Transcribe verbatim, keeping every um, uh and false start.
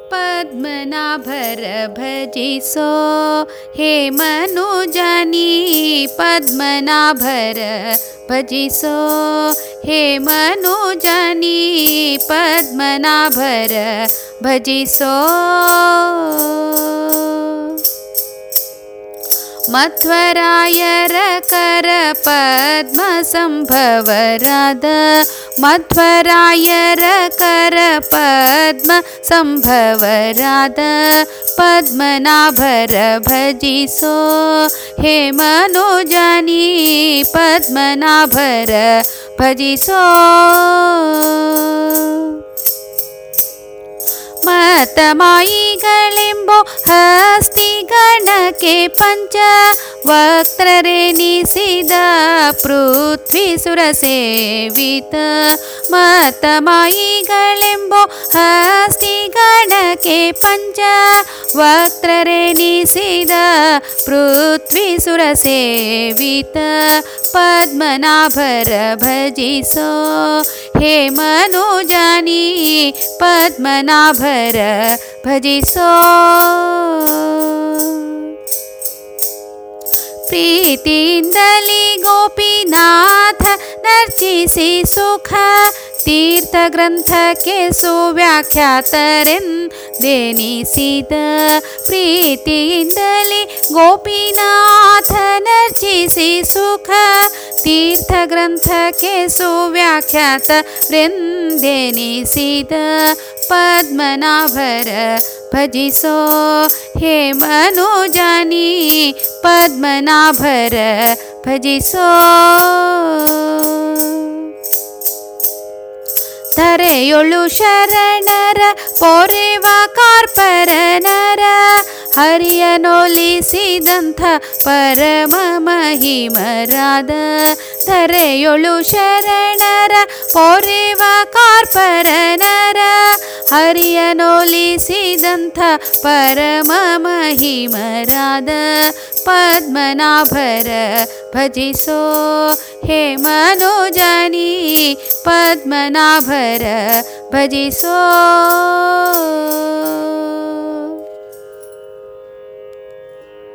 पद्मनाभर भजिसो हे मनुजनी पद्मनाभर भजिसो हे मनुजनी पद्मनाभर भजिसो मध्वरायर कर पद्म संभवराद मध्वरायर कर पद्म संभवराद पद्मनाभर भजिसो हे मनुजनी पद्मनाभर भजिसो मतमाಯಿಗಳೆಂಬೋ ಹಸ್ತಿಗಣಕ್ಕೆ ಪಂಚ ವಕ್ತ್ರರೆನಿಸಿದ ಪೃಥ್ವಿ ಸುರ ಸೇವಿತ मतमाಯಿಗಳೆಂಬೋ ಹಸ್ತಿಗಣಕ್ಕೆ ಪಂಚ ವಕ್ತ್ರರೆನಿಸಿದ ಪೃಥ್ವಿ ಸುರ ಸೇವಿತ ಪದ್ಮನಾಭರ ಭಜಿಸೋ हे मनुजनी पद्मनाभर भजिसो प्रीतिಯಿಂದಲಿ ಗೋಪಿನಾಥ ನರ್ಚಿಸಿ ಸುಖ ತೀರ್ಥ ಗ್ರಂಥಕ್ಕೆ ಸುವ್ಯಾಖ್ಯಾತರೆಂದೆನಿಸಿದ ಪ್ರೀತಿಯಿಂದಲಿ ಗೋಪಿನಾಥ ನರ್ಚಿಸಿ ಸುಖ ತೀರ್ಥ ಗ್ರಂಥಕ್ಕೆ ಸುವ್ಯಾಖ್ಯಾತರೆಂದೆನಿಸಿದ ಪದ್ಮನಾಭರ ಭಜಿಸೋ हे मनुजनी पद्मनाभर भजिसो ಧರೆಯೊಳು ಶರಣರ ಪೊರೆವ ಕಾರ್ಪರನರ ಹರಿಯನೊಲಿಸಿದಂಥ ಪರಮ ಮಹಿಮರಾದ ಧರೆಯೊಳು ಶರಣರ ಪೊರೆವ ಕಾರ್ಪರನರ ಹರಿಯನೊಲಿಸಿದಂಥ ಪರಮ ಮಹಿಮರಾದ ಪದ್ಮನಾಭರ ಭಜಿಸೋ हे मनुजनी पद्मनाभर भजिसो।